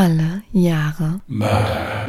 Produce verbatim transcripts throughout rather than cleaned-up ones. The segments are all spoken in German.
Alle Jahre Mörder.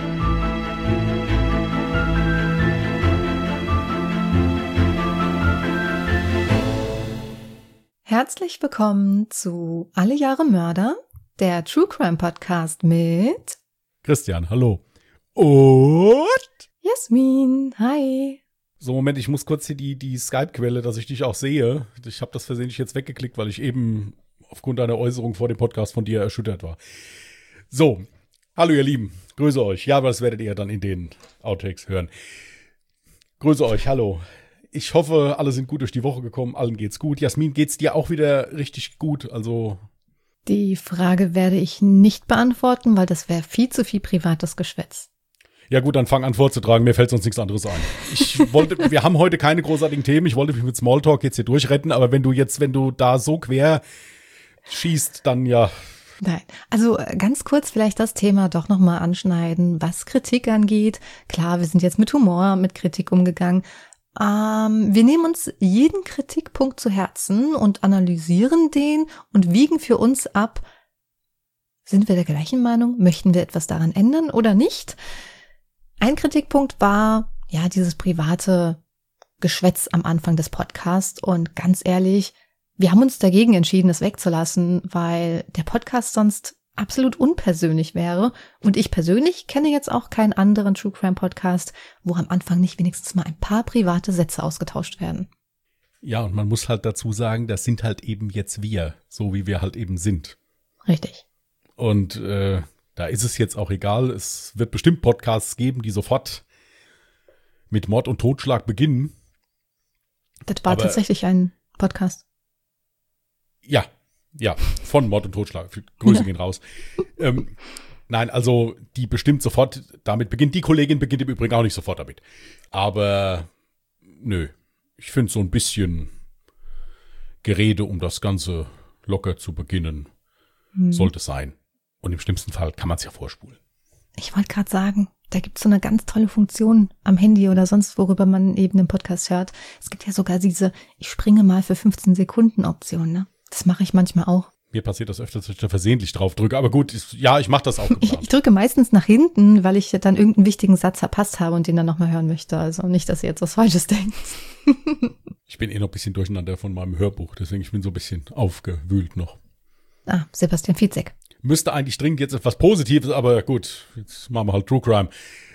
Herzlich willkommen zu Alle Jahre Mörder, der True Crime Podcast mit Christian, hallo. Und Jasmin, hi. So, Moment, ich muss kurz hier die, die Skype-Quelle, dass ich dich auch sehe. Ich habe das versehentlich jetzt weggeklickt, weil ich eben aufgrund einer Äußerung vor dem Podcast von dir erschüttert war. So, hallo ihr Lieben, grüße euch. Ja, aber das werdet ihr dann in den Outtakes hören. Grüße euch, hallo. Ich hoffe, alle sind gut durch die Woche gekommen, allen geht's gut. Jasmin, geht's dir auch wieder richtig gut? Also Die Frage werde ich nicht beantworten, weil das wäre viel zu viel privates Geschwätz. Ja gut, dann fang an vorzutragen, mir fällt sonst nichts anderes ein. Ich wollte, wir haben heute keine großartigen Themen, ich wollte mich mit Smalltalk jetzt hier durchretten, aber wenn du jetzt, wenn du da so quer schießt, dann ja. Nein, also ganz kurz vielleicht das Thema doch nochmal anschneiden, was Kritik angeht. Klar, wir sind jetzt mit Humor, mit Kritik umgegangen. Ähm, wir nehmen uns jeden Kritikpunkt zu Herzen und analysieren den und wiegen für uns ab, sind wir der gleichen Meinung, möchten wir etwas daran ändern oder nicht? Ein Kritikpunkt war, ja, dieses private Geschwätz am Anfang des Podcasts und ganz ehrlich, wir haben uns dagegen entschieden, es wegzulassen, weil der Podcast sonst absolut unpersönlich wäre und ich persönlich kenne jetzt auch keinen anderen True Crime Podcast, wo am Anfang nicht wenigstens mal ein paar private Sätze ausgetauscht werden. Ja, und man muss halt dazu sagen, das sind halt eben jetzt wir, so wie wir halt eben sind. Richtig. Und äh, da ist es jetzt auch egal, es wird bestimmt Podcasts geben, die sofort mit Mord und Totschlag beginnen. Das war Aber tatsächlich ein Podcast. Ja, ja, von Mord und Totschlag. Grüße Ja. gehen raus. ähm, nein, also die bestimmt sofort damit beginnt. Die Kollegin beginnt im Übrigen auch nicht sofort damit. Aber nö, ich finde so ein bisschen Gerede, um das Ganze locker zu beginnen, Hm. sollte sein. Und im schlimmsten Fall kann man es ja vorspulen. Ich wollte gerade sagen, da gibt es so eine ganz tolle Funktion am Handy oder sonst, worüber man eben den Podcast hört. Es gibt ja sogar diese, ich springe mal für fünfzehn Sekunden Option, ne? Das mache ich manchmal auch. Mir passiert das öfter, dass ich da versehentlich drauf drücke. Aber gut, ich, ja, ich mache das auch Ich, geplant. ich drücke meistens nach hinten, weil ich dann irgendeinen wichtigen Satz verpasst habe und den dann nochmal hören möchte. Also nicht, dass ihr jetzt was Falsches denkt. Ich bin eh noch ein bisschen durcheinander von meinem Hörbuch. Deswegen ich bin so ein bisschen aufgewühlt noch. Ah, Sebastian Fitzek. Müsste eigentlich dringend jetzt etwas Positives, aber gut, jetzt machen wir halt True Crime.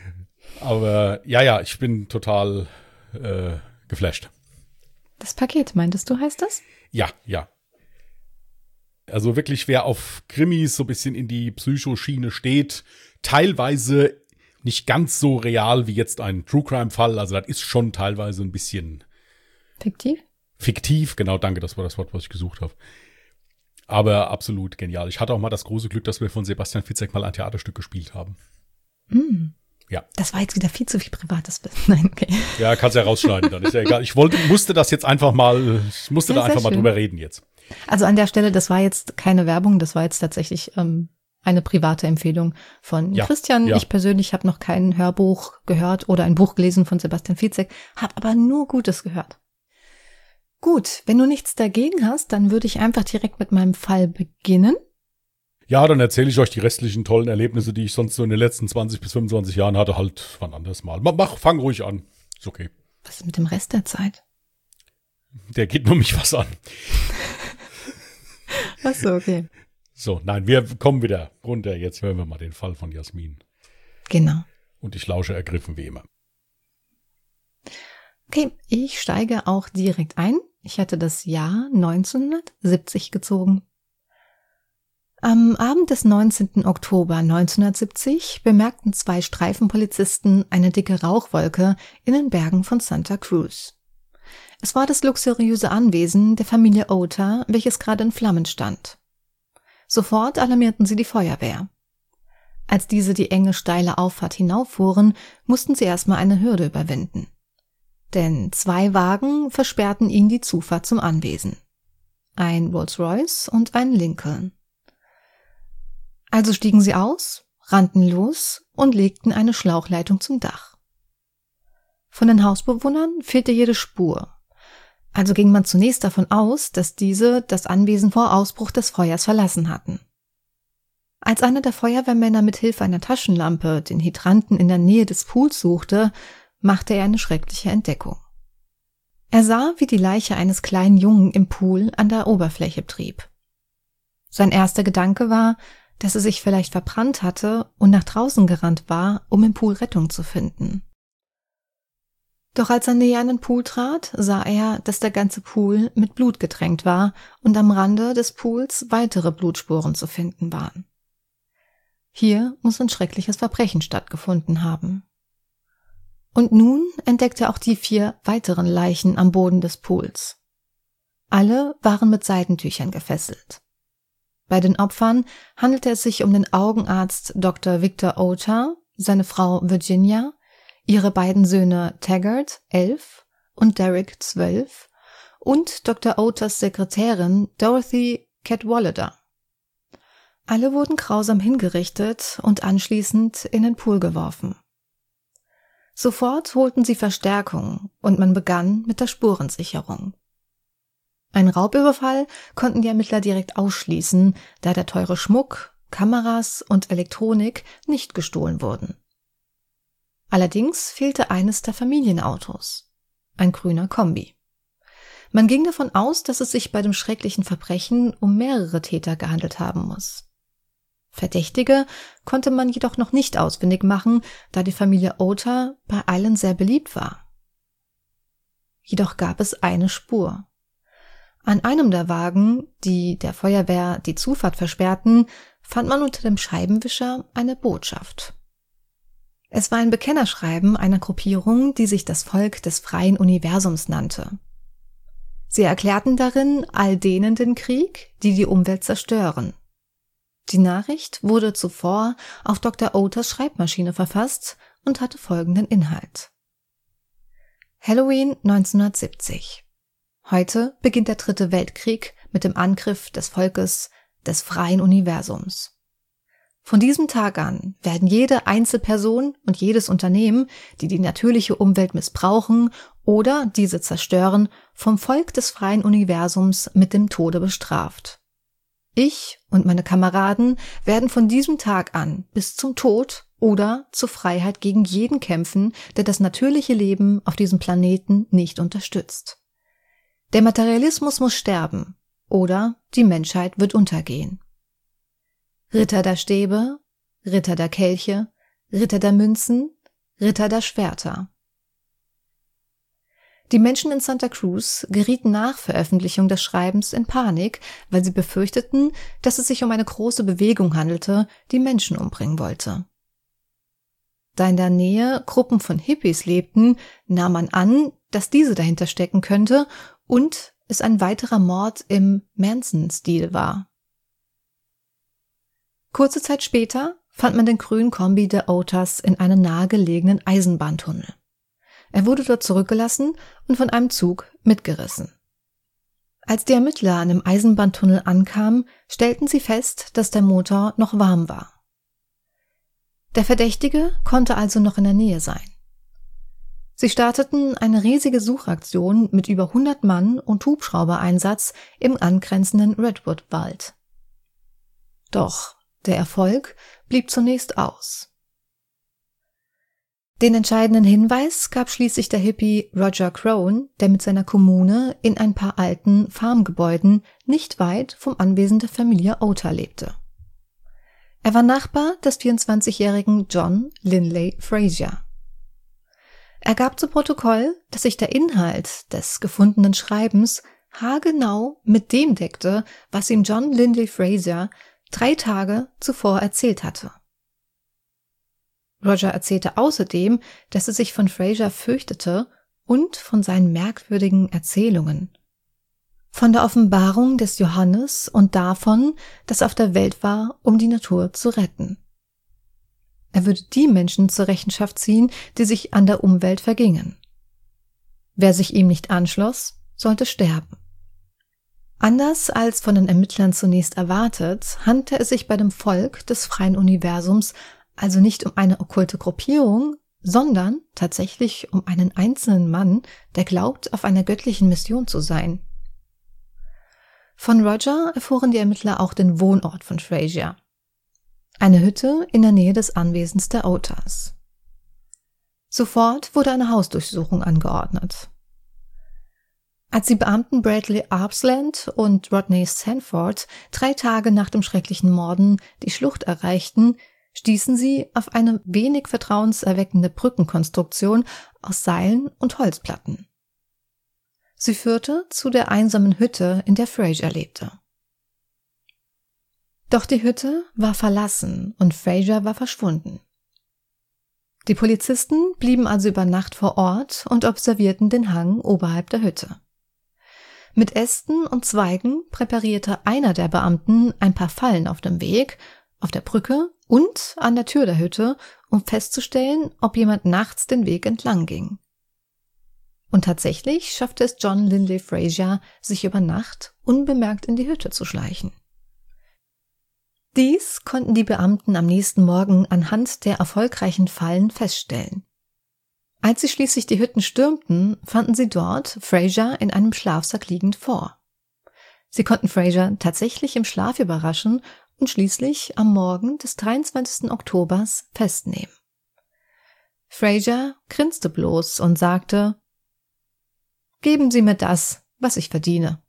Aber ja, ja, ich bin total äh, geflasht. Das Paket, meintest du, heißt das? Ja, ja. Also wirklich, wer auf Krimis so ein bisschen in die Psychoschiene steht, teilweise nicht ganz so real wie jetzt ein True Crime-Fall. Also das ist schon teilweise ein bisschen Fiktiv? fiktiv. Genau, danke, das war das Wort, was ich gesucht habe. Aber absolut genial. Ich hatte auch mal das große Glück, dass wir von Sebastian Fitzek mal ein Theaterstück gespielt haben. Mm. Ja. Das war jetzt wieder viel zu viel privates Wissen. Nein, okay. Ja, kannst ja rausschneiden, dann ist ja egal. Ich wollte, musste das jetzt einfach mal, ich musste Ja, da einfach sehr mal schön. drüber reden jetzt. Also an der Stelle, das war jetzt keine Werbung, das war jetzt tatsächlich ähm, eine private Empfehlung von Ja, Christian. ja. Ich persönlich habe noch kein Hörbuch gehört oder ein Buch gelesen von Sebastian Fitzek, habe aber nur Gutes gehört. Gut, wenn du nichts dagegen hast, dann würde ich einfach direkt mit meinem Fall beginnen. Ja, dann erzähle ich euch die restlichen tollen Erlebnisse, die ich sonst so in den letzten zwanzig bis fünfundzwanzig Jahren hatte, halt wann anders mal. Mach, mach, fang ruhig an. Ist okay. Was ist mit dem Rest der Zeit? Der geht nur mich was an. Ach so, okay. So, nein, wir kommen wieder runter. Jetzt hören wir mal den Fall von Jasmin. Genau. Und ich lausche ergriffen wie immer. Okay, ich steige auch direkt ein. Ich hatte das Jahr neunzehnhundertsiebzig gezogen. Am Abend des neunzehnten Oktober neunzehnhundertsiebzig bemerkten zwei Streifenpolizisten eine dicke Rauchwolke in den Bergen von Santa Cruz. Es war das luxuriöse Anwesen der Familie Ota, welches gerade in Flammen stand. Sofort alarmierten sie die Feuerwehr. Als diese die enge, steile Auffahrt hinauffuhren, mussten sie erstmal eine Hürde überwinden. Denn zwei Wagen versperrten ihnen die Zufahrt zum Anwesen. Ein Rolls-Royce und ein Lincoln. Also stiegen sie aus, rannten los und legten eine Schlauchleitung zum Dach. Von den Hausbewohnern fehlte jede Spur. Also ging man zunächst davon aus, dass diese das Anwesen vor Ausbruch des Feuers verlassen hatten. Als einer der Feuerwehrmänner mit Hilfe einer Taschenlampe den Hydranten in der Nähe des Pools suchte, machte er eine schreckliche Entdeckung. Er sah, wie die Leiche eines kleinen Jungen im Pool an der Oberfläche trieb. Sein erster Gedanke war, dass er sich vielleicht verbrannt hatte und nach draußen gerannt war, um im Pool Rettung zu finden. Doch als er näher an den Pool trat, sah er, dass der ganze Pool mit Blut getränkt war und am Rande des Pools weitere Blutspuren zu finden waren. Hier muss ein schreckliches Verbrechen stattgefunden haben. Und nun entdeckte er auch die vier weiteren Leichen am Boden des Pools. Alle waren mit Seidentüchern gefesselt. Bei den Opfern handelte es sich um den Augenarzt Doktor Victor Ota, seine Frau Virginia, ihre beiden Söhne Taggart, elf, und Derek, zwölf, und Doktor Otas Sekretärin Dorothy Cadwallader. Alle wurden grausam hingerichtet und anschließend in den Pool geworfen. Sofort holten sie Verstärkung und man begann mit der Spurensicherung. Ein Raubüberfall konnten die Ermittler direkt ausschließen, da der teure Schmuck, Kameras und Elektronik nicht gestohlen wurden. Allerdings fehlte eines der Familienautos, ein grüner Kombi. Man ging davon aus, dass es sich bei dem schrecklichen Verbrechen um mehrere Täter gehandelt haben muss. Verdächtige konnte man jedoch noch nicht ausfindig machen, da die Familie Ota bei allen sehr beliebt war. Jedoch gab es eine Spur. An einem der Wagen, die der Feuerwehr die Zufahrt versperrten, fand man unter dem Scheibenwischer eine Botschaft. Es war ein Bekennerschreiben einer Gruppierung, die sich das Volk des freien Universums nannte. Sie erklärten darin all denen den Krieg, die die Umwelt zerstören. Die Nachricht wurde zuvor auf Doktor Otas Schreibmaschine verfasst und hatte folgenden Inhalt. Halloween neunzehnhundertsiebzig. Heute beginnt der dritte Weltkrieg mit dem Angriff des Volkes des freien Universums. Von diesem Tag an werden jede Einzelperson und jedes Unternehmen, die die natürliche Umwelt missbrauchen oder diese zerstören, vom Volk des freien Universums mit dem Tode bestraft. Ich und meine Kameraden werden von diesem Tag an bis zum Tod oder zur Freiheit gegen jeden kämpfen, der das natürliche Leben auf diesem Planeten nicht unterstützt. Der Materialismus muss sterben oder die Menschheit wird untergehen. Ritter der Stäbe, Ritter der Kelche, Ritter der Münzen, Ritter der Schwerter. Die Menschen in Santa Cruz gerieten nach Veröffentlichung des Schreibens in Panik, weil sie befürchteten, dass es sich um eine große Bewegung handelte, die Menschen umbringen wollte. Da in der Nähe Gruppen von Hippies lebten, nahm man an, dass diese dahinter stecken könnte und es ein weiterer Mord im Manson-Stil war. Kurze Zeit später fand man den grünen Kombi der Otas in einem nahegelegenen Eisenbahntunnel. Er wurde dort zurückgelassen und von einem Zug mitgerissen. Als die Ermittler an dem Eisenbahntunnel ankamen, stellten sie fest, dass der Motor noch warm war. Der Verdächtige konnte also noch in der Nähe sein. Sie starteten eine riesige Suchaktion mit über hundert Mann und Hubschraubereinsatz im angrenzenden Redwood-Wald. Doch der Erfolg blieb zunächst aus. Den entscheidenden Hinweis gab schließlich der Hippie Roger Crone, der mit seiner Kommune in ein paar alten Farmgebäuden nicht weit vom Anwesen der Familie Ota lebte. Er war Nachbar des vierundzwanzigjährigen John Lindley Frazier. Er gab zu Protokoll, dass sich der Inhalt des gefundenen Schreibens haargenau mit dem deckte, was ihm John Lindley Frazier drei Tage zuvor erzählt hatte. Roger erzählte außerdem, dass er sich von Frazier fürchtete und von seinen merkwürdigen Erzählungen. Von der Offenbarung des Johannes und davon, dass er auf der Welt war, um die Natur zu retten. Er würde die Menschen zur Rechenschaft ziehen, die sich an der Umwelt vergingen. Wer sich ihm nicht anschloss, sollte sterben. Anders als von den Ermittlern zunächst erwartet, handelte es sich bei dem Volk des freien Universums also nicht um eine okkulte Gruppierung, sondern tatsächlich um einen einzelnen Mann, der glaubt, auf einer göttlichen Mission zu sein. Von Roger erfuhren die Ermittler auch den Wohnort von Frazier. eine Hütte in der Nähe des Anwesens der Otas. Sofort wurde eine Hausdurchsuchung angeordnet. Als die Beamten Bradley Arbsland und Rodney Sanford drei Tage nach dem schrecklichen Morden die Schlucht erreichten, stießen sie auf eine wenig vertrauenserweckende Brückenkonstruktion aus Seilen und Holzplatten. Sie führte zu der einsamen Hütte, in der Frazier lebte. Doch die Hütte war verlassen und Frazier war verschwunden. Die Polizisten blieben also über Nacht vor Ort und observierten den Hang oberhalb der Hütte. Mit Ästen und Zweigen präparierte einer der Beamten ein paar Fallen auf dem Weg, auf der Brücke und an der Tür der Hütte, um festzustellen, ob jemand nachts den Weg entlang ging. Und tatsächlich schaffte es John Lindley Frazier, sich über Nacht unbemerkt in die Hütte zu schleichen. Dies konnten die Beamten am nächsten Morgen anhand der erfolgreichen Fallen feststellen. Als sie schließlich die Hütten stürmten, fanden sie dort Frazier in einem Schlafsack liegend vor. Sie konnten Frazier tatsächlich im Schlaf überraschen und schließlich am Morgen des dreiundzwanzigsten Oktobers festnehmen. Frazier grinste bloß und sagte: »Geben Sie mir das, was ich verdiene.«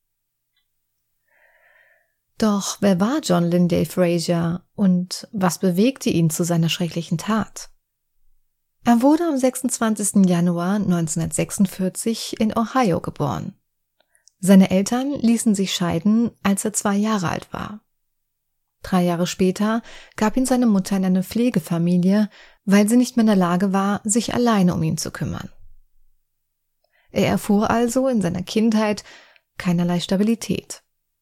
Doch wer war John Lindley Frazier und was bewegte ihn zu seiner schrecklichen Tat? Er wurde am sechsundzwanzigsten Januar neunzehnhundertsechsundvierzig in Ohio geboren. Seine Eltern ließen sich scheiden, als er zwei Jahre alt war. Drei Jahre später gab ihn seine Mutter in eine Pflegefamilie, weil sie nicht mehr in der Lage war, sich alleine um ihn zu kümmern. Er erfuhr also in seiner Kindheit keinerlei Stabilität.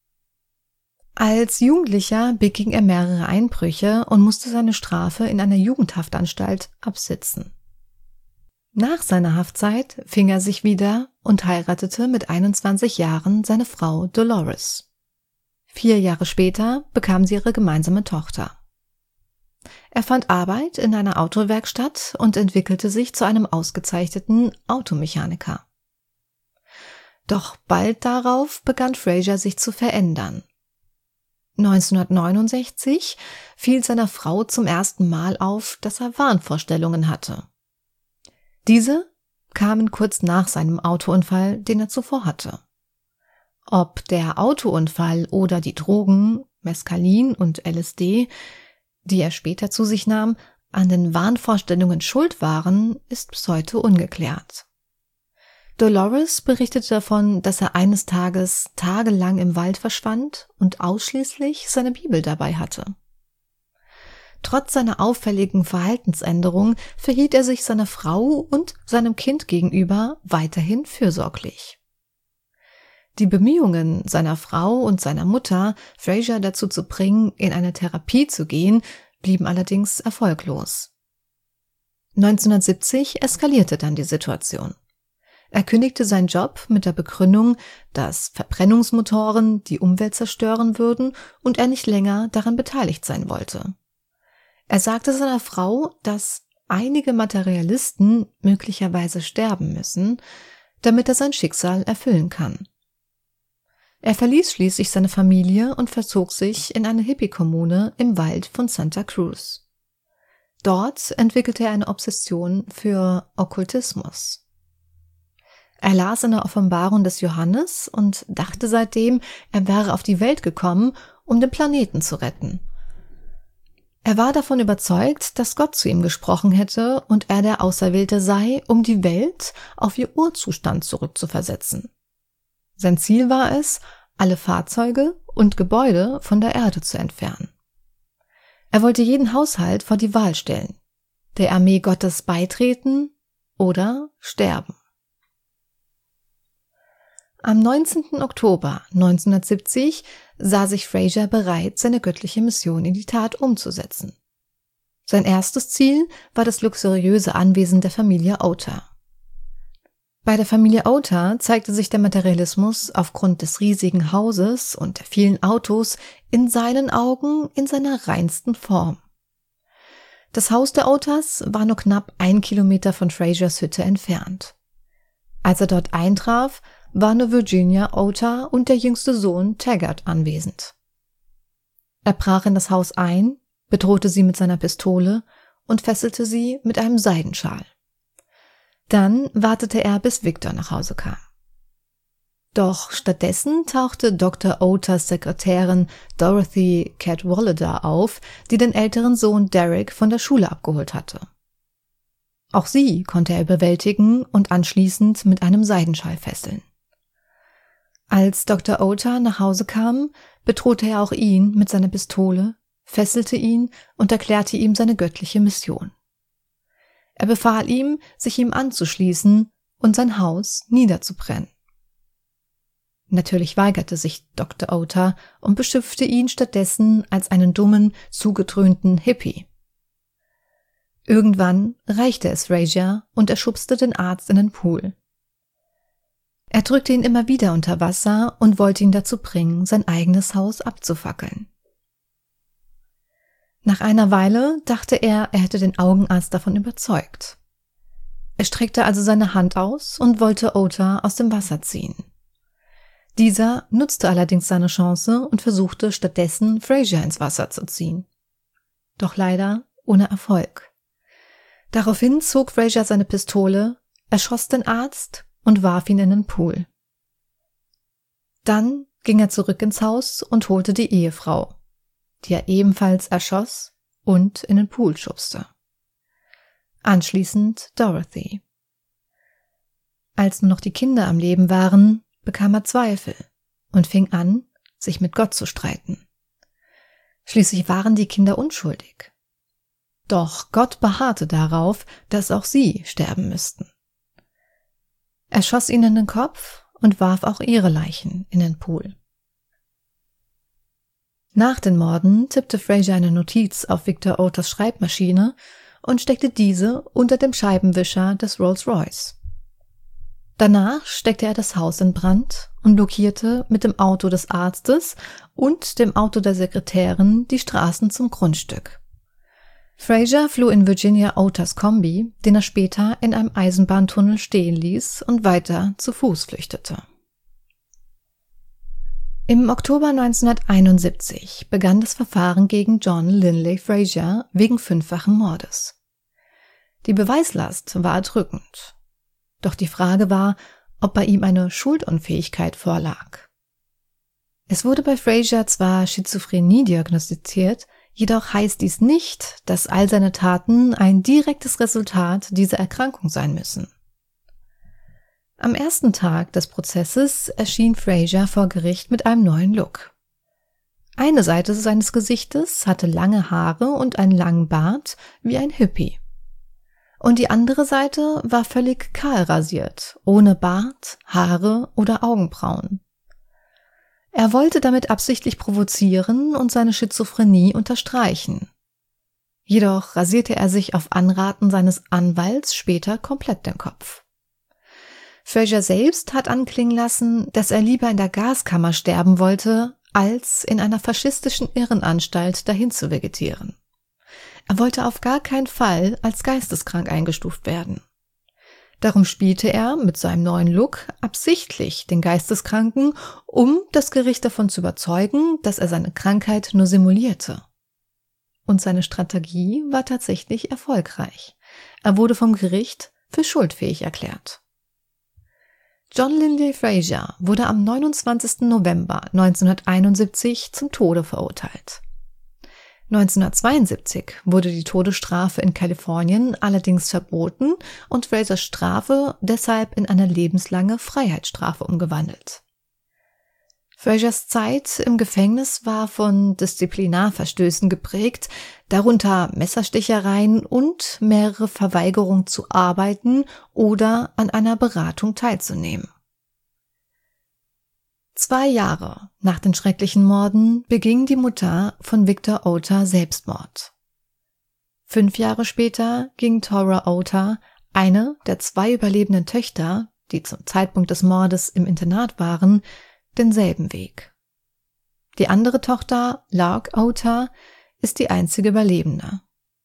Als Jugendlicher beging er mehrere Einbrüche und musste seine Strafe in einer Jugendhaftanstalt absitzen. Nach seiner Haftzeit fing er sich wieder und heiratete mit einundzwanzig Jahren seine Frau Dolores. Vier Jahre später bekam sie ihre gemeinsame Tochter. Er fand Arbeit in einer Autowerkstatt und entwickelte sich zu einem ausgezeichneten Automechaniker. Doch bald darauf begann Frazier sich zu verändern. neunzehnhundertneunundsechzig fiel seiner Frau zum ersten Mal auf, dass er Wahnvorstellungen hatte. Diese kamen kurz nach seinem Autounfall, den er zuvor hatte. Ob der Autounfall oder die Drogen, Mescalin und L S D, die er später zu sich nahm, an den Wahnvorstellungen schuld waren, ist bis heute ungeklärt. Dolores berichtete davon, dass er eines Tages tagelang im Wald verschwand und ausschließlich seine Bibel dabei hatte. Trotz seiner auffälligen Verhaltensänderung verhielt er sich seiner Frau und seinem Kind gegenüber weiterhin fürsorglich. Die Bemühungen seiner Frau und seiner Mutter, Frazier dazu zu bringen, in eine Therapie zu gehen, blieben allerdings erfolglos. neunzehnhundertsiebzig eskalierte dann die Situation. Er kündigte seinen Job mit der Begründung, dass Verbrennungsmotoren die Umwelt zerstören würden und er nicht länger daran beteiligt sein wollte. Er sagte seiner Frau, dass einige Materialisten möglicherweise sterben müssen, damit er sein Schicksal erfüllen kann. Er verließ schließlich seine Familie und verzog sich in eine Hippie-Kommune im Wald von Santa Cruz. Dort entwickelte er eine Obsession für Okkultismus. Er las eine Offenbarung des Johannes und dachte seitdem, er wäre auf die Welt gekommen, um den Planeten zu retten. Er war davon überzeugt, dass Gott zu ihm gesprochen hätte und er der Auserwählte sei, um die Welt auf ihr Urzustand zurückzuversetzen. Sein Ziel war es, alle Fahrzeuge und Gebäude von der Erde zu entfernen. Er wollte jeden Haushalt vor die Wahl stellen: der Armee Gottes beitreten oder sterben. Am neunzehnten Oktober neunzehnhundertsiebzig sah sich Frazier bereit, seine göttliche Mission in die Tat umzusetzen. Sein erstes Ziel war das luxuriöse Anwesen der Familie Ota. Bei der Familie Ota zeigte sich der Materialismus aufgrund des riesigen Hauses und der vielen Autos in seinen Augen in seiner reinsten Form. Das Haus der Otas war nur knapp ein Kilometer von Fraziers Hütte entfernt. Als er dort eintraf, war nur Virginia Ota und der jüngste Sohn Taggart anwesend. Er brach in das Haus ein, bedrohte sie mit seiner Pistole und fesselte sie mit einem Seidenschal. Dann wartete er, bis Victor nach Hause kam. Doch stattdessen tauchte Doktor Oters Sekretärin Dorothy Cadwallader auf, die den älteren Sohn Derek von der Schule abgeholt hatte. Auch sie konnte er überwältigen und anschließend mit einem Seidenschal fesseln. Als Doktor Oter nach Hause kam, bedrohte er auch ihn mit seiner Pistole, fesselte ihn und erklärte ihm seine göttliche Mission. Er befahl ihm, sich ihm anzuschließen und sein Haus niederzubrennen. Natürlich weigerte sich Doktor Oter und beschimpfte ihn stattdessen als einen dummen, zugedröhnten Hippie. Irgendwann reichte es Frasier und er schubste den Arzt in den Pool. Er drückte ihn immer wieder unter Wasser und wollte ihn dazu bringen, sein eigenes Haus abzufackeln. Nach einer Weile dachte er, er hätte den Augenarzt davon überzeugt. Er streckte also seine Hand aus und wollte Oter aus dem Wasser ziehen. Dieser nutzte allerdings seine Chance und versuchte stattdessen, Frasier ins Wasser zu ziehen. Doch leider ohne Erfolg. Daraufhin zog Frasier seine Pistole, erschoss den Arzt und warf ihn in den Pool. Dann ging er zurück ins Haus und holte die Ehefrau, die er ebenfalls erschoss und in den Pool schubste. Anschließend Dorothy. Als nur noch die Kinder am Leben waren, bekam er Zweifel und fing an, sich mit Gott zu streiten. Schließlich waren die Kinder unschuldig. Doch Gott beharrte darauf, dass auch sie sterben müssten. Er schoss ihnen in den Kopf und warf auch ihre Leichen in den Pool. Nach den Morden tippte Frasier eine Notiz auf Victor Oters Schreibmaschine und steckte diese unter dem Scheibenwischer des Rolls-Royce. Danach steckte er das Haus in Brand und blockierte mit dem Auto des Arztes und dem Auto der Sekretärin die Straßen zum Grundstück. Frasier floh in Virginia Oters Kombi, den er später in einem Eisenbahntunnel stehen ließ und weiter zu Fuß flüchtete. Im Oktober neunzehnhunderteinundsiebzig begann das Verfahren gegen John Linley Frasier wegen fünffachen Mordes. Die Beweislast war erdrückend. Doch die Frage war, ob bei ihm eine Schuldunfähigkeit vorlag. Es wurde bei Frasier zwar Schizophrenie diagnostiziert, jedoch heißt dies nicht, dass all seine Taten ein direktes Resultat dieser Erkrankung sein müssen. Am ersten Tag des Prozesses erschien Frasier vor Gericht mit einem neuen Look. Eine Seite seines Gesichtes hatte lange Haare und einen langen Bart wie ein Hippie. Und die andere Seite war völlig kahl rasiert, ohne Bart, Haare oder Augenbrauen. Er wollte damit absichtlich provozieren und seine Schizophrenie unterstreichen. Jedoch rasierte er sich auf Anraten seines Anwalts später komplett den Kopf. Frasier selbst hat anklingen lassen, dass er lieber in der Gaskammer sterben wollte, als in einer faschistischen Irrenanstalt dahin zu vegetieren. Er wollte auf gar keinen Fall als geisteskrank eingestuft werden. Darum spielte er mit seinem neuen Look absichtlich den Geisteskranken, um das Gericht davon zu überzeugen, dass er seine Krankheit nur simulierte. Und seine Strategie war tatsächlich erfolgreich. Er wurde vom Gericht für schuldfähig erklärt. John Linley Frasier wurde am neunundzwanzigsten November neunzehnhunderteinundsiebzig zum Tode verurteilt. neunzehnhundertzweiundsiebzig wurde die Todesstrafe in Kalifornien allerdings verboten und Frasiers Strafe deshalb in eine lebenslange Freiheitsstrafe umgewandelt. Frasiers Zeit im Gefängnis war von Disziplinarverstößen geprägt, darunter Messerstichereien und mehrere Verweigerungen zu arbeiten oder an einer Beratung teilzunehmen. Zwei Jahre nach den schrecklichen Morden beging die Mutter von Victor Oter Selbstmord. Fünf Jahre später ging Tora Oter, eine der zwei überlebenden Töchter, die zum Zeitpunkt des Mordes im Internat waren, denselben Weg. Die andere Tochter, Lark Oter, ist die einzige Überlebende.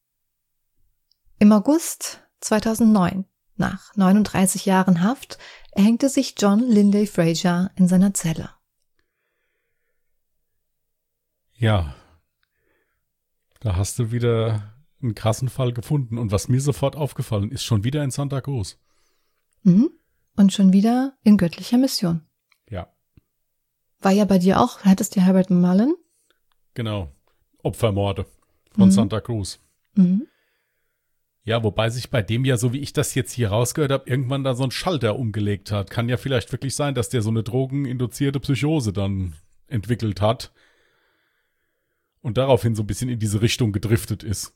Im August zweitausendneun, nach neununddreißig Jahren Haft, erhängte sich John Linley Frasier in seiner Zelle. Ja. Da hast du wieder einen krassen Fall gefunden. Und was mir sofort aufgefallen ist, schon wieder in Santa Cruz. Mhm. Und schon wieder in göttlicher Mission. Ja. War ja bei dir auch, hattest du Herbert Mullen? Genau. Opfermorde von Mhm. Santa Cruz. Mhm. Ja, wobei sich bei dem ja, so wie ich das jetzt hier rausgehört habe, irgendwann da so ein Schalter umgelegt hat. Kann ja vielleicht wirklich sein, dass der so eine drogeninduzierte Psychose dann entwickelt hat und daraufhin so ein bisschen in diese Richtung gedriftet ist.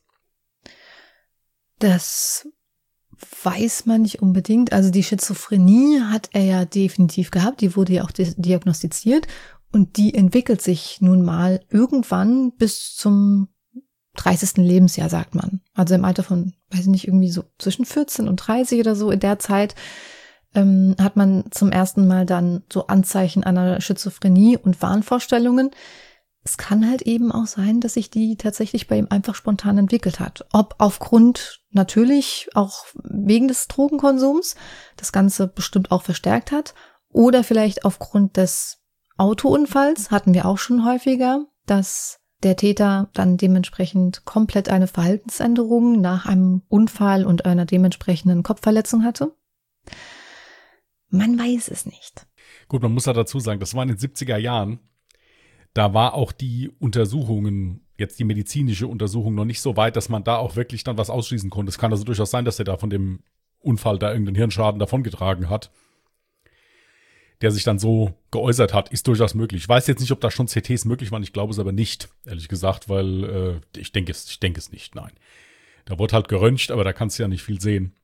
Das weiß man nicht unbedingt. Also die Schizophrenie hat er ja definitiv gehabt. Die wurde ja auch di- diagnostiziert. Und die entwickelt sich nun mal irgendwann bis zum dreißigsten Lebensjahr, sagt man. Also im Alter von, weiß ich nicht, irgendwie so zwischen vierzehn und dreißig oder so in der Zeit ähm, hat man zum ersten Mal dann so Anzeichen einer Schizophrenie und Wahnvorstellungen. Es kann halt eben auch sein, dass sich die tatsächlich bei ihm einfach spontan entwickelt hat. Ob aufgrund natürlich auch wegen des Drogenkonsums das Ganze bestimmt auch verstärkt hat oder vielleicht aufgrund des Autounfalls, hatten wir auch schon häufiger, dass der Täter dann dementsprechend komplett eine Verhaltensänderung nach einem Unfall und einer dementsprechenden Kopfverletzung hatte. Man weiß es nicht. Gut, man muss ja dazu sagen, das war in den siebziger Jahren. Da war auch die Untersuchungen, jetzt die medizinische Untersuchung, noch nicht so weit, dass man da auch wirklich dann was ausschließen konnte. Es kann also durchaus sein, dass er da von dem Unfall da irgendeinen Hirnschaden davongetragen hat, der sich dann so geäußert hat, ist durchaus möglich. Ich weiß jetzt nicht, ob da schon C Ts möglich waren. Ich glaube es aber nicht, ehrlich gesagt, weil äh, ich denke es, ich denke es nicht, nein. Da wurde halt geröntgt, aber da kannst du ja nicht viel sehen.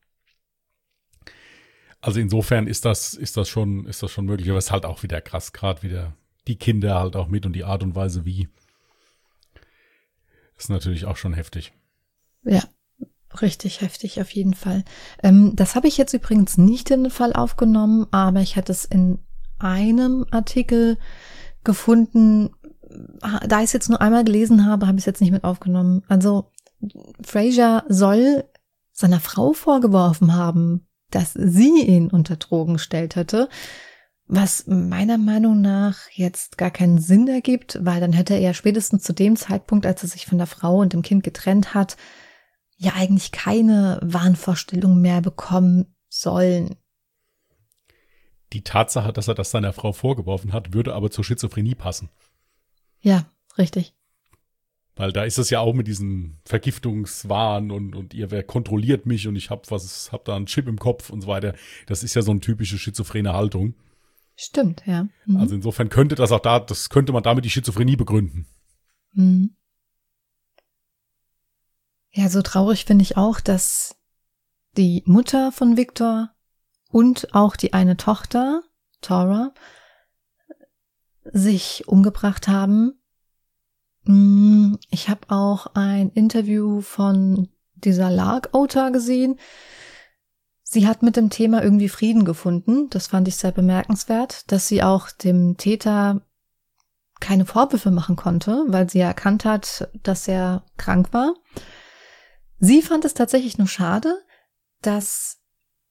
Also insofern ist das, ist das schon, ist das schon möglich. Aber es ist halt auch wieder krass, gerade wieder die Kinder halt auch mit und die Art und Weise wie. Ist natürlich auch schon heftig. Ja, richtig heftig auf jeden Fall. Ähm, das habe ich jetzt übrigens nicht in den Fall aufgenommen, aber ich hatte es in einem Artikel gefunden. Da ich es jetzt nur einmal gelesen habe, habe ich es jetzt nicht mit aufgenommen. Also Fraser soll seiner Frau vorgeworfen haben, dass sie ihn unter Drogen gestellt hätte, was meiner Meinung nach jetzt gar keinen Sinn ergibt, weil dann hätte er spätestens zu dem Zeitpunkt, als er sich von der Frau und dem Kind getrennt hat, ja eigentlich keine Wahnvorstellung mehr bekommen sollen. Die Tatsache, dass er das seiner Frau vorgeworfen hat, würde aber zur Schizophrenie passen. Ja, richtig. Weil da ist es ja auch mit diesen Vergiftungswahn und, und ihr, wer kontrolliert mich und ich hab was, hab da einen Chip im Kopf und so weiter. Das ist ja so eine typische schizophrene Haltung. Stimmt, ja. Mhm. Also insofern könnte das auch da, das könnte man damit die Schizophrenie begründen. Mhm. Ja, so traurig finde ich auch, dass die Mutter von Victor und auch die eine Tochter, Tora, sich umgebracht haben. Ich habe auch ein Interview von dieser Lark-Ota gesehen. Sie hat mit dem Thema irgendwie Frieden gefunden. Das fand ich sehr bemerkenswert, dass sie auch dem Täter keine Vorwürfe machen konnte, weil sie ja erkannt hat, dass er krank war. Sie fand es tatsächlich nur schade, dass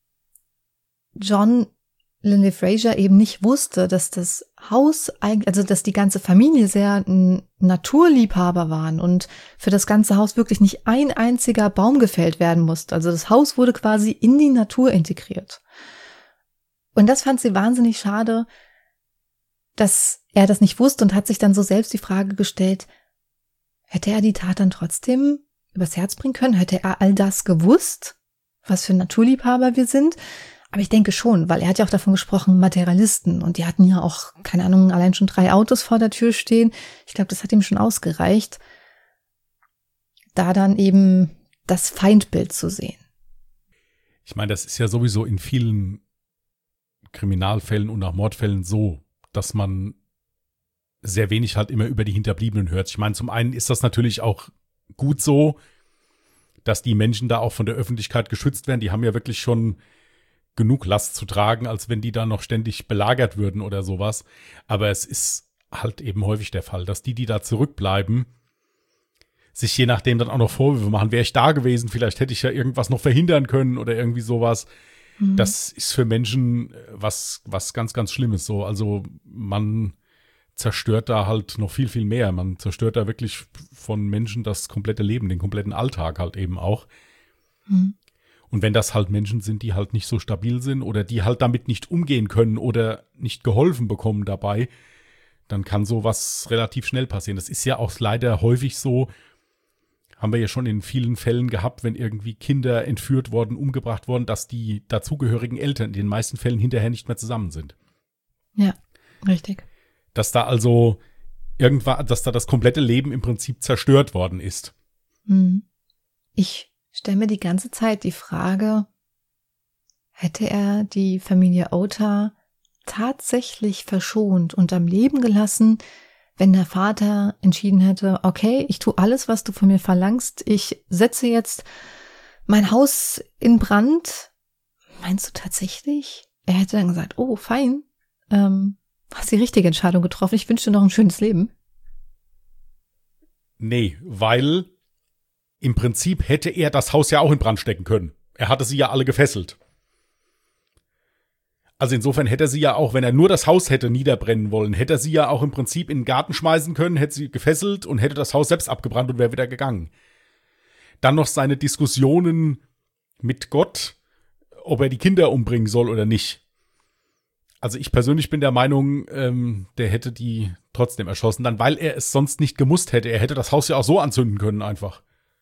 John Linley Fraser eben nicht wusste, dass das Haus, also dass die ganze Familie sehr Naturliebhaber waren und für das ganze Haus wirklich nicht ein einziger Baum gefällt werden musste. Also das Haus wurde quasi in die Natur integriert. Und das fand sie wahnsinnig schade, dass er das nicht wusste und hat sich dann so selbst die Frage gestellt, hätte er die Tat dann trotzdem übers Herz bringen können? Hätte er all das gewusst, was für Naturliebhaber wir sind? Aber ich denke schon, weil er hat ja auch davon gesprochen, Materialisten. Und die hatten ja auch, keine Ahnung, allein schon drei Autos vor der Tür stehen. Ich glaube, das hat ihm schon ausgereicht, da dann eben das Feindbild zu sehen. Ich meine, das ist ja sowieso in vielen Kriminalfällen und auch Mordfällen so, dass man sehr wenig halt immer über die Hinterbliebenen hört. Ich meine, zum einen ist das natürlich auch gut so, dass die Menschen da auch von der Öffentlichkeit geschützt werden. Die haben ja wirklich schon genug Last zu tragen, als wenn die da noch ständig belagert würden oder sowas. Aber es ist halt eben häufig der Fall, dass die, die da zurückbleiben, sich je nachdem dann auch noch Vorwürfe machen. Wäre ich da gewesen, vielleicht hätte ich ja irgendwas noch verhindern können oder irgendwie sowas. Mhm. Das ist für Menschen was, was ganz, ganz Schlimmes so. Also man zerstört da halt noch viel, viel mehr. Man zerstört da wirklich von Menschen das komplette Leben, den kompletten Alltag halt eben auch. Mhm. Und wenn das halt Menschen sind, die halt nicht so stabil sind oder die halt damit nicht umgehen können oder nicht geholfen bekommen dabei, dann kann sowas relativ schnell passieren. Das ist ja auch leider häufig so, haben wir ja schon in vielen Fällen gehabt, wenn irgendwie Kinder entführt worden, umgebracht worden, dass die dazugehörigen Eltern in den meisten Fällen hinterher nicht mehr zusammen sind. Ja, richtig. Dass da also irgendwann, dass da das komplette Leben im Prinzip zerstört worden ist. Mhm. Ich stelle mir die ganze Zeit die Frage, hätte er die Familie Ota tatsächlich verschont und am Leben gelassen, wenn der Vater entschieden hätte, okay, ich tue alles, was du von mir verlangst, ich setze jetzt mein Haus in Brand. Meinst du tatsächlich? Er hätte dann gesagt, oh, fein, ähm, hast die richtige Entscheidung getroffen, ich wünsche dir noch ein schönes Leben. Nee, weil im Prinzip hätte er das Haus ja auch in Brand stecken können. Er hatte sie ja alle gefesselt. Also insofern hätte er sie ja auch, wenn er nur das Haus hätte niederbrennen wollen, hätte er sie ja auch im Prinzip in den Garten schmeißen können, hätte sie gefesselt und hätte das Haus selbst abgebrannt und wäre wieder gegangen. Dann noch seine Diskussionen mit Gott, ob er die Kinder umbringen soll oder nicht. Also ich persönlich bin der Meinung, ähm, der hätte die trotzdem erschossen, dann weil er es sonst nicht gemusst hätte. Er hätte das Haus ja auch so anzünden können einfach.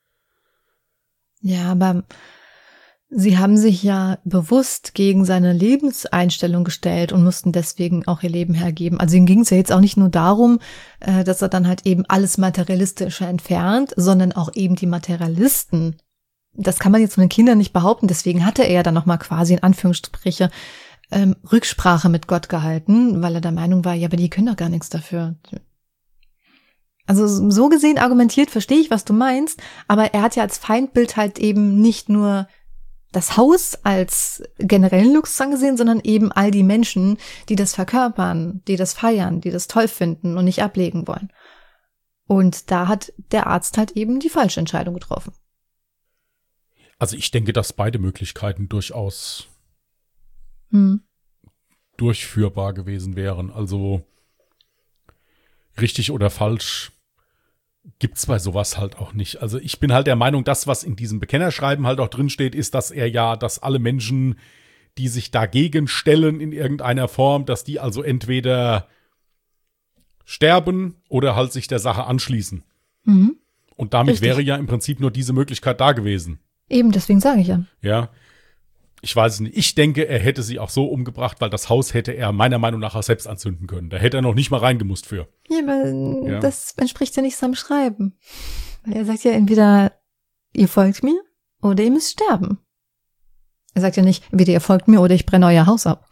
Ja, aber sie haben sich ja bewusst gegen seine Lebenseinstellung gestellt und mussten deswegen auch ihr Leben hergeben. Also ihm ging es ja jetzt auch nicht nur darum, dass er dann halt eben alles Materialistische entfernt, sondern auch eben die Materialisten. Das kann man jetzt von den Kindern nicht behaupten. Deswegen hatte er ja dann nochmal quasi in Anführungsstriche ähm, Rücksprache mit Gott gehalten, weil er der Meinung war, ja, aber die können doch gar nichts dafür. Also so gesehen argumentiert, verstehe ich, was du meinst, aber er hat ja als Feindbild halt eben nicht nur das Haus als generellen Luxus angesehen, sondern eben all die Menschen, die das verkörpern, die das feiern, die das toll finden und nicht ablegen wollen. Und da hat der Arzt halt eben die falsche Entscheidung getroffen. Also ich denke, dass beide Möglichkeiten durchaus hm. durchführbar gewesen wären. Also richtig oder falsch gibt's bei sowas halt auch nicht. Also ich bin halt der Meinung, das, was in diesem Bekennerschreiben halt auch drinsteht, ist, dass er ja, dass alle Menschen, die sich dagegen stellen in irgendeiner Form, dass die also entweder sterben oder halt sich der Sache anschließen. Mhm. Und damit Richtig. wäre ja im Prinzip nur diese Möglichkeit da gewesen. Eben, deswegen sage ich ja. Ja. Ich weiß es nicht. Ich denke, er hätte sie auch so umgebracht, weil das Haus hätte er meiner Meinung nach auch selbst anzünden können. Da hätte er noch nicht mal reingemusst für. Ja, aber Ja. das entspricht ja nicht seinem Schreiben. Er sagt ja entweder, ihr folgt mir oder ihr müsst sterben. Er sagt ja nicht, entweder ihr folgt mir oder ich brenne euer Haus ab.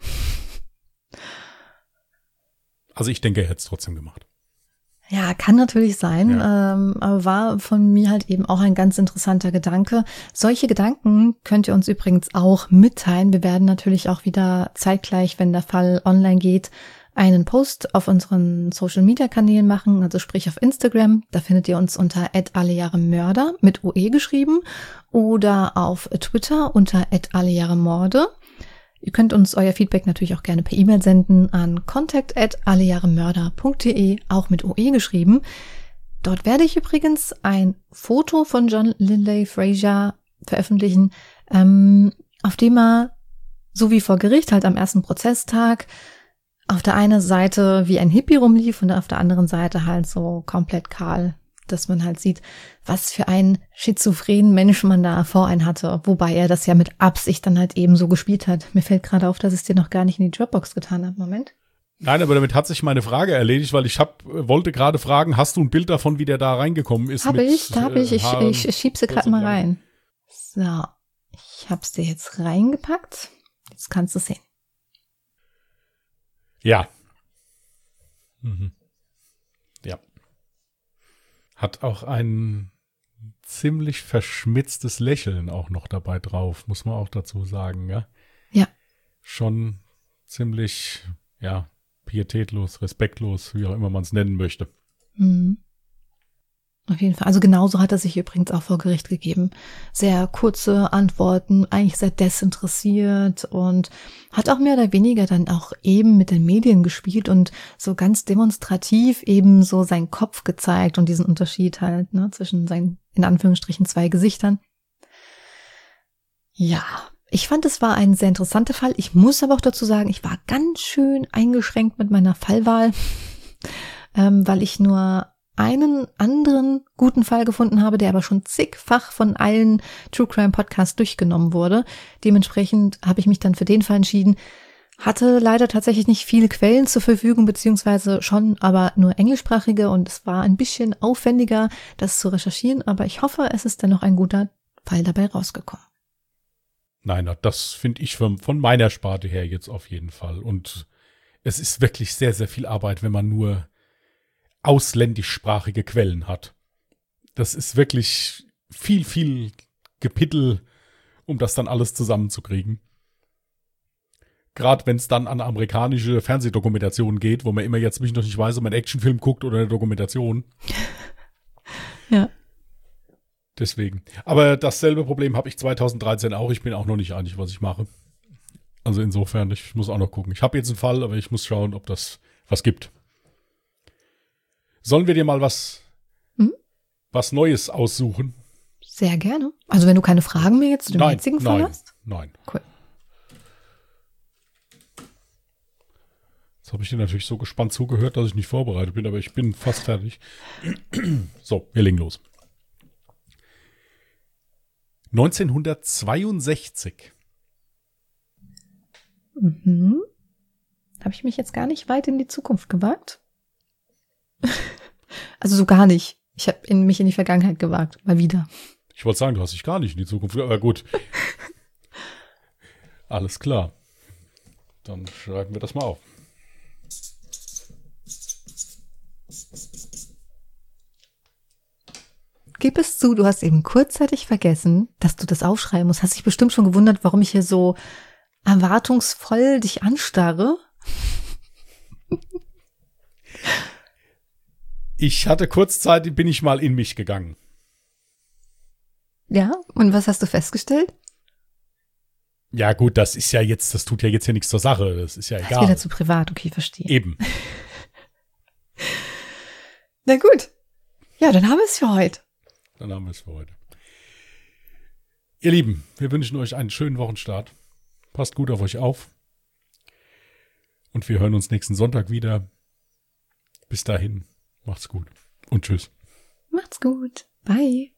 Also ich denke, er hätte es trotzdem gemacht. Ja, kann natürlich sein, Ja. ähm, aber war von mir halt eben auch ein ganz interessanter Gedanke. Solche Gedanken könnt ihr uns übrigens auch mitteilen. Wir werden natürlich auch wieder zeitgleich, wenn der Fall online geht, einen Post auf unseren Social-Media-Kanälen machen, also sprich auf Instagram. Da findet ihr uns unter at allejahremörder mit O E geschrieben oder auf Twitter unter at allejahremorde. Ihr könnt uns euer Feedback natürlich auch gerne per E-Mail senden an contact at allejahremörder punkt de, auch mit O E geschrieben. Dort werde ich übrigens ein Foto von John Lindley Frazier veröffentlichen, ähm, auf dem er, so wie vor Gericht, halt am ersten Prozesstag, auf der einen Seite wie ein Hippie rumlief und auf der anderen Seite halt so komplett kahl, dass man halt sieht, was für einen schizophrenen Menschen man da vor einen hatte, wobei er das ja mit Absicht dann halt eben so gespielt hat. Mir fällt gerade auf, dass ich es dir noch gar nicht in die Dropbox getan habe. Moment. Nein, aber damit hat sich meine Frage erledigt, weil ich hab, wollte gerade fragen, hast du ein Bild davon, wie der da reingekommen ist? Habe mit, ich, da habe ich, ich, Haaren, ich, ich schieb sie kurz gerade und mal lang? rein. So, ich hab's dir jetzt reingepackt. Jetzt kannst du sehen. Ja. Mhm. Ja. Hat auch ein ziemlich verschmitztes Lächeln auch noch dabei drauf, muss man auch dazu sagen, ja? Ja. Schon ziemlich, ja, pietätlos, respektlos, wie auch immer man es nennen möchte. Mhm. Auf jeden Fall. Also genauso hat er sich übrigens auch vor Gericht gegeben. Sehr kurze Antworten, eigentlich sehr desinteressiert und hat auch mehr oder weniger dann auch eben mit den Medien gespielt und so ganz demonstrativ eben so seinen Kopf gezeigt und diesen Unterschied halt, ne, zwischen seinen, in Anführungsstrichen, zwei Gesichtern. Ja, ich fand, es war ein sehr interessanter Fall. Ich muss aber auch dazu sagen, ich war ganz schön eingeschränkt mit meiner Fallwahl, ähm, weil ich nur einen anderen guten Fall gefunden habe, der aber schon zigfach von allen True Crime Podcasts durchgenommen wurde. Dementsprechend habe ich mich dann für den Fall entschieden. Hatte leider tatsächlich nicht viele Quellen zur Verfügung, beziehungsweise schon, aber nur englischsprachige, und es war ein bisschen aufwendiger, das zu recherchieren, aber ich hoffe, es ist dennoch ein guter Fall dabei rausgekommen. Nein, das finde ich von, von meiner Sparte her jetzt auf jeden Fall. Und es ist wirklich sehr, sehr viel Arbeit, wenn man nur ausländischsprachige Quellen hat. Das ist wirklich viel, viel Gepittel, um das dann alles zusammenzukriegen. Gerade wenn es dann an amerikanische Fernsehdokumentationen geht, wo man immer jetzt mich noch nicht weiß, ob man einen Actionfilm guckt oder eine Dokumentation. Ja. Deswegen. Aber dasselbe Problem habe ich zwanzig dreizehn auch. Ich bin auch noch nicht einig, was ich mache. Also insofern, ich muss auch noch gucken. Ich habe jetzt einen Fall, aber ich muss schauen, ob das was gibt. Sollen wir dir mal was, hm? was Neues aussuchen? Sehr gerne. Also wenn du keine Fragen mehr jetzt zu dem nein, jetzigen Fall nein, hast? Nein. Cool. Jetzt habe ich dir natürlich so gespannt zugehört, dass ich nicht vorbereitet bin, aber ich bin fast fertig. So, wir legen los. neunzehnhundertzweiundsechzig. Mhm. Habe ich mich jetzt gar nicht weit in die Zukunft gewagt? Also so gar nicht. Ich habe in mich in die Vergangenheit gewagt. Mal wieder. Ich wollte sagen, du hast dich gar nicht in die Zukunft gewagt. Aber gut. Alles klar. Dann schreiben wir das mal auf. Gib es zu, du hast eben kurzzeitig vergessen, dass du das aufschreiben musst. Hast dich bestimmt schon gewundert, warum ich hier so erwartungsvoll dich anstarre. Ich hatte kurzzeitig, bin ich mal in mich gegangen. Ja, und was hast du festgestellt? Ja gut, das ist ja jetzt, das tut ja jetzt hier nichts zur Sache. Das ist ja Das egal. ist wieder zu privat, okay, verstehe. Eben. Na gut. Ja, dann haben wir es für heute. Dann haben wir es für heute. Ihr Lieben, wir wünschen euch einen schönen Wochenstart. Passt gut auf euch auf. Und wir hören uns nächsten Sonntag wieder. Bis dahin, macht's gut und tschüss. Macht's gut. Bye.